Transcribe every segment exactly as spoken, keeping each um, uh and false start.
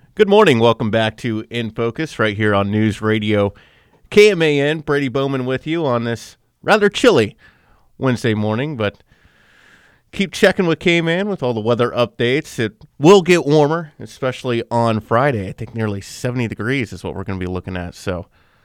Good morning. Welcome back to In Focus right here on News Radio K M A N. Brady Bowman with you on this rather chilly Wednesday morning, but keep checking with K M A N with all the weather updates. It will get warmer, especially on Friday. I think nearly seventy degrees is what we're going to be looking at. So,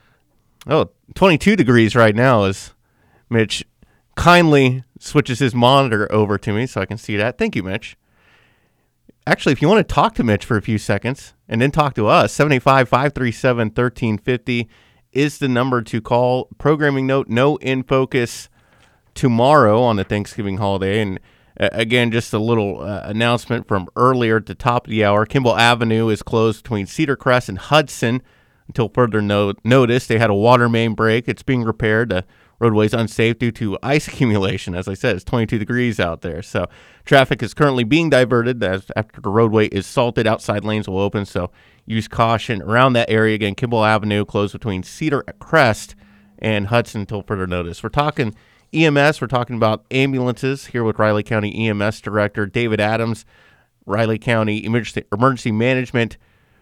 oh, twenty-two degrees right now as Mitch kindly switches his monitor over to me so I can see that. Thank you, Mitch. Actually, if you want to talk to Mitch for a few seconds and then talk to us, seven eight five, five three seven, one three five zero is the number to call. Programming note, no In Focus tomorrow on the Thanksgiving holiday. And uh, again, just a little uh, announcement from earlier at the top of the hour. Kimball Avenue is closed between Cedar Crest and Hudson until further no- notice. They had a water main break. It's being repaired. The roadway is unsafe due to ice accumulation. As I said, it's twenty-two degrees out there. So traffic is currently being diverted as after the roadway is salted. Outside lanes will open, so use caution around that area. Again, Kimball Avenue closed between Cedar Crest and Hudson until further notice. We're talking E M S. We're talking about ambulances here with Riley County E M S Director David Adams, Riley County Emergency, Emergency Management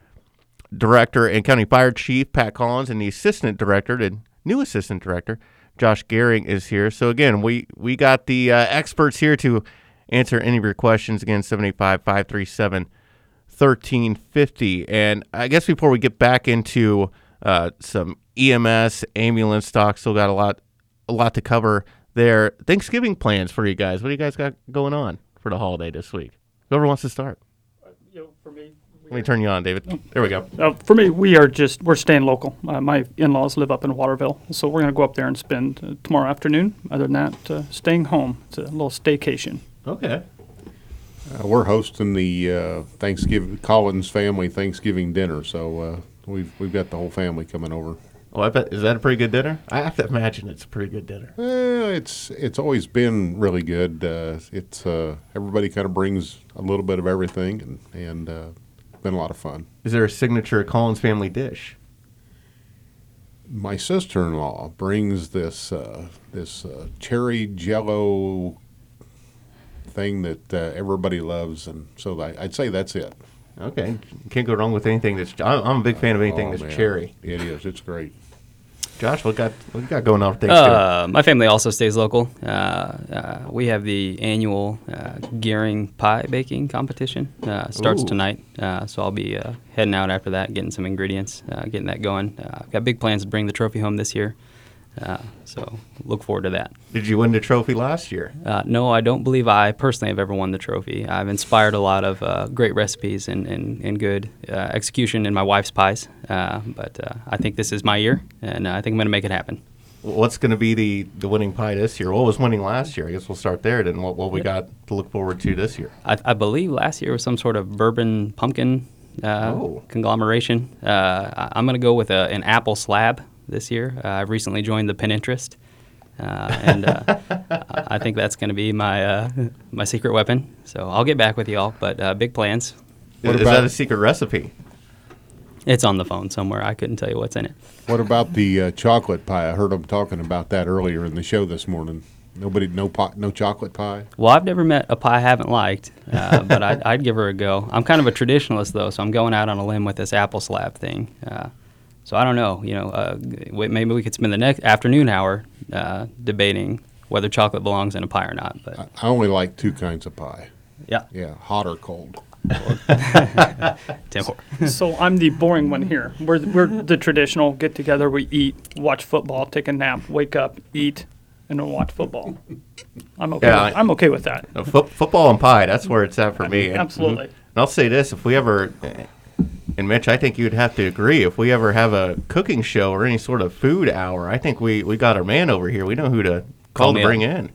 Director and County Fire Chief Pat Collins, and the Assistant Director, the new Assistant Director, Josh Gehring is here. So, again, we, we got the uh, experts here to answer any of your questions. Again, seven eight five, five three seven, one three five zero. And I guess before we get back into uh, some E M S, ambulance talk, still got a lot a lot to cover there. Thanksgiving plans for you guys. What do you guys got going on for the holiday this week? Whoever wants to start. Uh, you know, for me, Let me turn you on, David. There we go. Uh, for me, we are just, we're staying local. Uh, my in-laws live up in Waterville, so we're going to go up there and spend uh, tomorrow afternoon. Other than that, uh, staying home. It's a little staycation. Okay. Uh, we're hosting the uh, Thanksgiving Collins family Thanksgiving dinner, so uh, we've we've got the whole family coming over. Oh, I bet, is that a pretty good dinner? I have to imagine it's a pretty good dinner. Well, it's it's always been really good. Uh, it's uh, everybody kind of brings a little bit of everything, and and uh, been a lot of fun. Is there a signature Collins family dish? My sister-in-law brings this uh, this uh, cherry Jello thing that uh, everybody loves, and so I, I'd say that's it. Okay, can't go wrong with anything that's. I'm I'm a big fan of anything Oh, that's man. cherry. It is. It's great. Josh, what got what you got going on for Thanksgiving? Uh, my family also stays local. Uh, uh, we have the annual uh, Gehring pie baking competition. Uh, starts Ooh. tonight, uh, so I'll be uh, heading out after that, getting some ingredients, uh, getting that going. Uh, I've got big plans to bring the trophy home this year, uh, so look forward to that. Did you win the trophy last year? Uh, no, I don't believe I personally have ever won the trophy. I've inspired a lot of uh, great recipes and, and, and good uh, execution in my wife's pies, uh, but uh, I think this is my year, and uh, I think I'm going to make it happen. What's going to be the, the winning pie this year? What was winning last year? I guess we'll start there. Then what what we got to look forward to this year? I, I believe last year was some sort of bourbon pumpkin uh, Oh. conglomeration. Uh, I, I'm going to go with a, an apple slab this year. Uh, I've recently joined the Pinterest, uh, and uh, I think that's going to be my uh, my secret weapon. So I'll get back with y'all, but uh, big plans. What is, about- is that a secret recipe? It's on the phone somewhere. I couldn't tell you what's in it. What about the uh, chocolate pie? I heard them talking about that earlier in the show this morning. Nobody, no pot, no chocolate pie. Well, I've never met a pie I haven't liked, uh, but I'd, I'd give her a go. I'm kind of a traditionalist, though, so I'm going out on a limb with this apple slab thing. Uh, so I don't know. You know, uh, w- maybe we could spend the next afternoon hour uh, debating whether chocolate belongs in a pie or not. But I, I only like two kinds of pie. yeah, Yeah, hot or cold. Tim. So I'm the boring one here. We're, we're the traditional get together, we eat, watch football, take a nap, wake up, eat, and then watch football. I'm okay. Yeah, with, I- I'm okay with that. No, fo- football and pie, that's where it's at for me. And- Absolutely. And I'll say this, if we ever, and Mitch, I think you'd have to agree, if we ever have a cooking show or any sort of food hour, I think we, we got our man over here. We know who to call, Call to me bring up. in.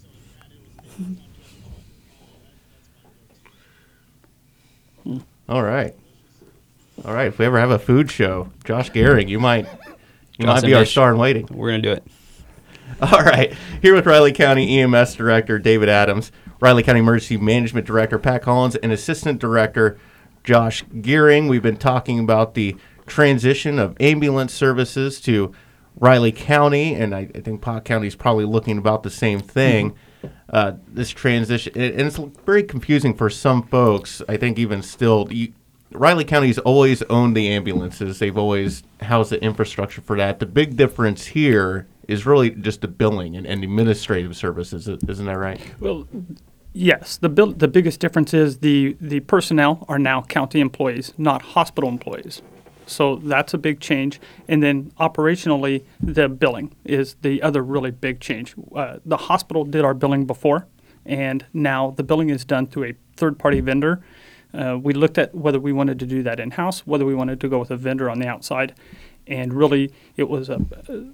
All right. All right, if we ever have a food show, Josh Gehring, you might you Josh might be and our Mitch. star in waiting. We're gonna do it. All right. Here with Riley County E M S Director David Adams, Riley County Emergency Management Director Pat Collins, and Assistant Director Josh Gehring. We've been talking about the transition of ambulance services to Riley County, and I, I think Pot County is probably looking about the same thing. Uh, this transition, and it's very confusing for some folks. I think even still, you, Riley County's always owned the ambulances. They've always housed the infrastructure for that. The big difference here is really just the billing and, and administrative services. Isn't that right? Well, yes. The bill, the biggest difference is the, the personnel are now county employees, not hospital employees. So that's a big change. And then operationally, the billing is the other really big change. Uh, the hospital did our billing before, and now the billing is done through a third-party vendor. Uh, we looked at whether we wanted to do that in-house, whether we wanted to go with a vendor on the outside. And really, it was a,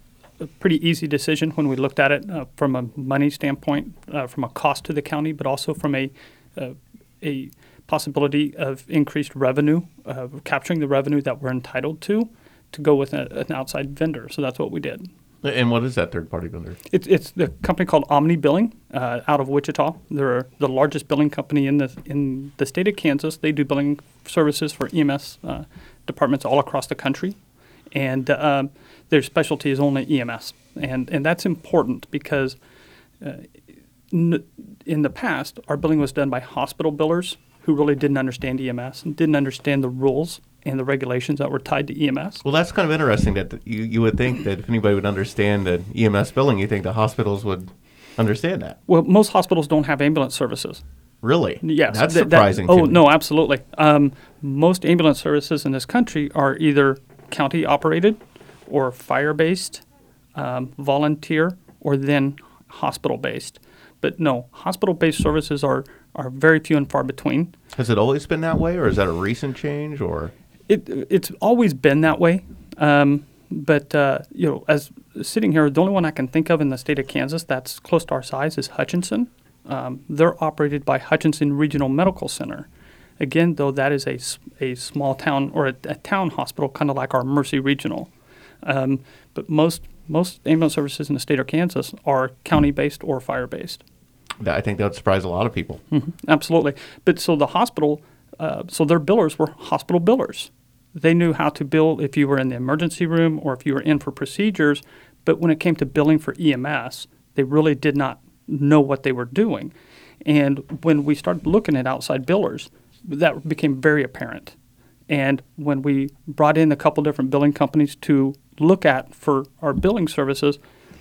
a pretty easy decision when we looked at it uh, from a money standpoint, uh, from a cost to the county, but also from a uh, a possibility of increased revenue, uh, capturing the revenue that we're entitled to, to go with a, an outside vendor. So that's what we did. And what is that third-party vendor? It's it's the company called Omni Billing uh, out of Wichita. They're the largest billing company in the in the state of Kansas. They do billing services for E M S uh, departments all across the country, and um, their specialty is only E M S, and and that's important because uh, n- in the past our billing was done by hospital billers who really didn't understand E M S and didn't understand the rules and the regulations that were tied to E M S. Well, that's kind of interesting that th- you, you would think that if anybody would understand the E M S billing, you think the hospitals would understand that. Well, most hospitals don't have ambulance services. Really? Yes. That's Th- that- surprising oh, to me. no, absolutely. Um, most ambulance services in this country are either county operated or fire based, um, volunteer, or then hospital based. But no, hospital based services are, are very few and far between. Has it always been that way, or is that a recent change, or? It it's always been that way, um, but uh, you know, as sitting here, the only one I can think of in the state of Kansas that's close to our size is Hutchinson. Um, they're operated by Hutchinson Regional Medical Center. Again, though, that is a, s- a small town or a, a town hospital, kind of like our Mercy Regional. Um, but most most ambulance services in the state of Kansas are county based or fire based. That, I think that would surprise a lot of people. Mm-hmm. Absolutely. But so the hospital, uh, so their billers were hospital billers. They knew how to bill if you were in the emergency room or if you were in for procedures. But when it came to billing for E M S, they really did not know what they were doing. And when we started looking at outside billers, that became very apparent. And when we brought in a couple different billing companies to look at for our billing services,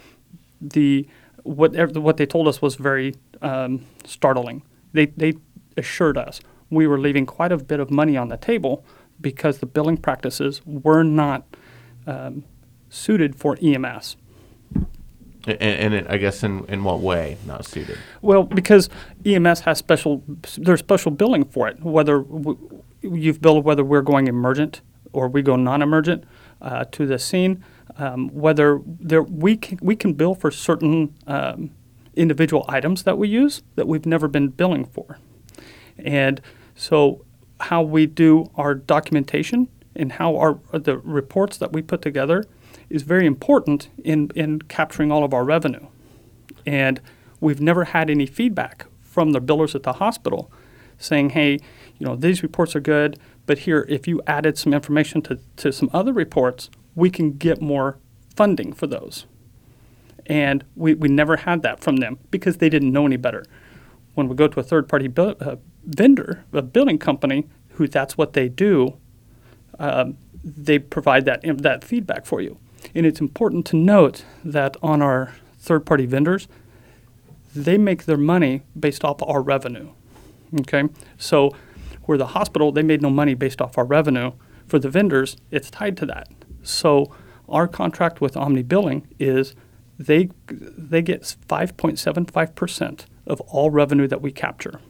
the what what they told us was very um, startling. They they assured us we were leaving quite a bit of money on the table because the billing practices were not um, suited for E M S. And, and it, I guess in, in what way not suited? Well, because E M S has special, there's special billing for it. Whether w- you've billed whether we're going emergent or we go non-emergent uh, to the scene, um, whether there we can, we can bill for certain um, individual items that we use that we've never been billing for, and so how we do our documentation and how our the reports that we put together is very important in, in capturing all of our revenue. And we've never had any feedback from the billers at the hospital saying, hey, you know, these reports are good, but here, if you added some information to, to some other reports, we can get more funding for those. And we, we never had that from them because they didn't know any better. When we go to a third-party bill, uh, vendor, a billing company, who that's what they do, um, they provide that that feedback for you. And it's important to note that on our third-party vendors, they make their money based off our revenue. Okay, so where the hospital, they made no money based off our revenue. For the vendors, it's tied to that. So our contract with Omni Billing is they they get five point seven five percent of all revenue that we capture.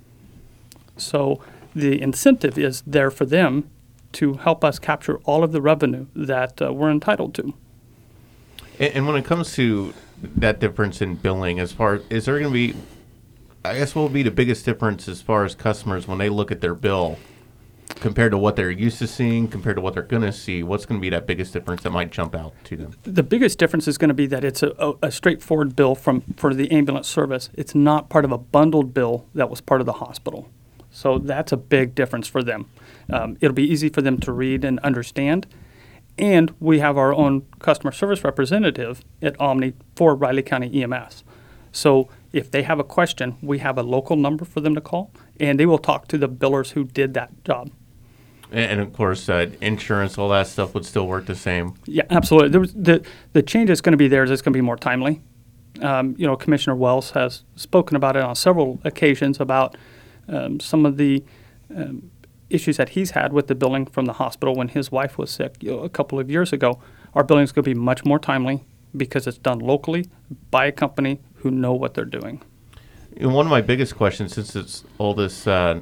So the incentive is there for them to help us capture all of the revenue that uh, we're entitled to. And, and when it comes to that difference in billing, as far is there going to be, I guess, what will be the biggest difference as far as customers when they look at their bill compared to what they're used to seeing, compared to what they're going to see? What's going to be that biggest difference that might jump out to them? The biggest difference is going to be that it's a, a, a straightforward bill from for the ambulance service. It's not part of a bundled bill that was part of the hospital. So that's a big difference for them. Um, it'll be easy for them to read and understand. And we have our own customer service representative at Omni for Riley County E M S. So if they have a question, we have a local number for them to call, and they will talk to the billers who did that job. And, and of course, uh, insurance, all that stuff would still work the same. Yeah, absolutely. There was the the change that's going to be there is it's going to be more timely. Um, you know, Commissioner Wells has spoken about it on several occasions about um, some of the um, issues that he's had with the billing from the hospital when his wife was sick, you know, a couple of years ago. Our billing is going to be much more timely because it's done locally by a company who know what they're doing. And one of my biggest questions, since it's all this uh,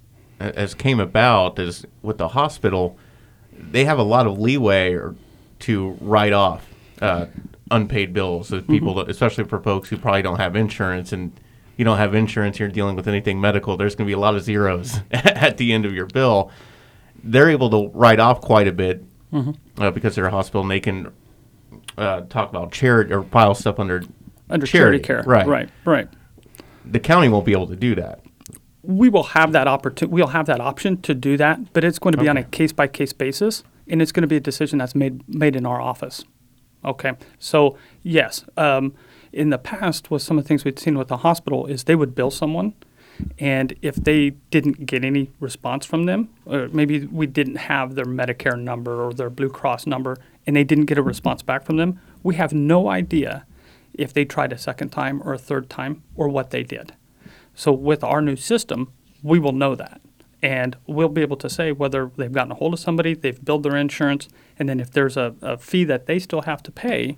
as came about, is with the hospital, they have a lot of leeway or, to write off uh, unpaid bills. So people, mm-hmm. especially for folks who probably don't have insurance, and you don't have insurance, you're dealing with anything medical, there's going to be a lot of zeros at the end of your bill. They're able to write off quite a bit mm-hmm. uh, because they're a hospital, and they can uh, talk about charity or file stuff under under charity, charity care. Right, right, right. The county won't be able to do that. We will have that opportunity. We'll have that option to do that, but it's going to be okay. on a case by case basis, and it's going to be a decision that's made made in our office. Okay, so yes, um, in the past, with some of the things we'd seen with the hospital, is they would bill someone, and if they didn't get any response from them, or maybe we didn't have their Medicare number or their Blue Cross number, and they didn't get a response back from them, we have no idea if they tried a second time or a third time or what they did. So with our new system, we will know that. And we'll be able to say whether they've gotten a hold of somebody, they've billed their insurance, and then if there's a, a fee that they still have to pay,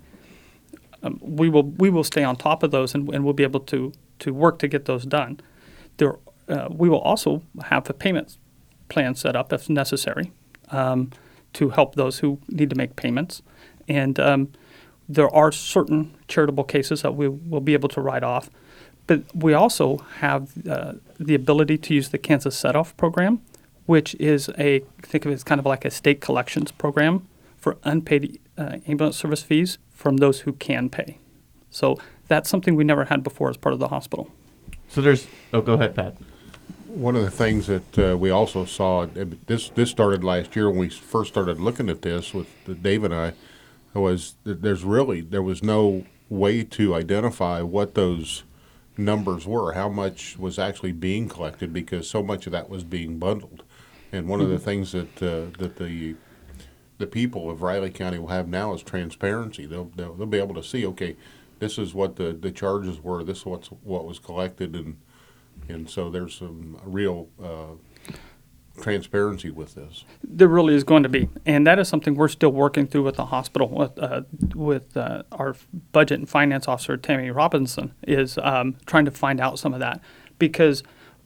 um, we will we will stay on top of those, and, and we'll be able to, to work to get those done. There, uh, we will also have a payment plan set up if necessary um, to help those who need to make payments. And um, there are certain charitable cases that we will be able to write off. But we also have uh, the ability to use the Kansas Set-Off program, which is a, think of it as kind of like a state collections program for unpaid uh, ambulance service fees from those who can pay. So that's something we never had before as part of the hospital. So there's, oh, go ahead, Pat. One of the things that uh, we also saw, this this started last year when we first started looking at this with Dave and I, was that there's really, there was no way to identify what those numbers were, how much was actually being collected, because so much of that was being bundled. And one mm-hmm. of the things that uh, that the the people of Riley County will have now is transparency. They'll they'll, they'll be able to see, okay, this is what the, the charges were, this is what's what was collected, and and so there's some real uh, transparency with this. There really is going to be, and that is something we're still working through with the hospital with uh, with uh, our budget and finance officer Tammy Robinson is um, trying to find out some of that, because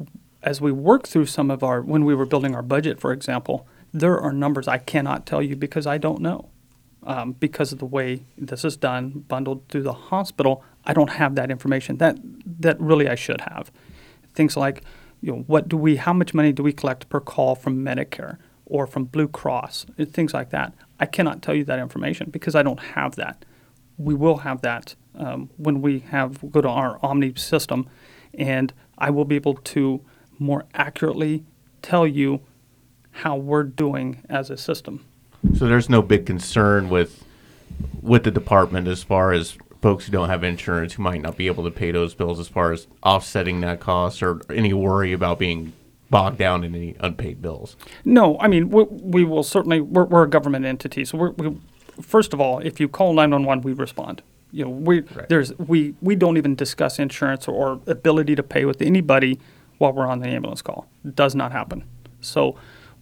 as we work through some of our, when we were building our budget, for example, there are numbers I cannot tell you because I don't know. Um, because of the way this is done, bundled through the hospital, I don't have that information. That that really I should have. Things like, you know, what do we, how much money do we collect per call from Medicare or from Blue Cross, things like that. I cannot tell you that information because I don't have that. We will have that um, when we have go to our Omni system, and I will be able to more accurately tell you how we're doing as a system. So there's no big concern with with the department as far as folks who don't have insurance who might not be able to pay those bills, as far as offsetting that cost, or any worry about being bogged down in any unpaid bills? No, I mean, we, we will certainly, we're, we're a government entity. So we're, we, first of all, if you call nine one one, we respond. You know, we right. there's we, we don't even discuss insurance or ability to pay with anybody while we're on the ambulance call. It does not happen. So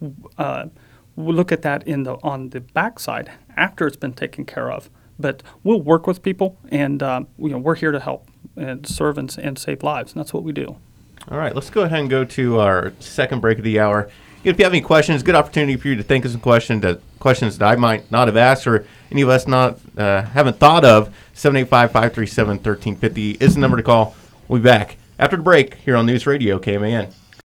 uh, we'll look at that in the on the backside after it's been taken care of. But we'll work with people, and uh, you know, we're here to help and serve and, and save lives, and that's what we do. All right, let's go ahead and go to our second break of the hour. If you have any questions, good opportunity for you to think of some questions that questions that I might not have asked, or any of us not uh, haven't thought of. seven eight five, five three seven, one three five zero is the number to call. We'll be back after the break here on News Radio K M A N.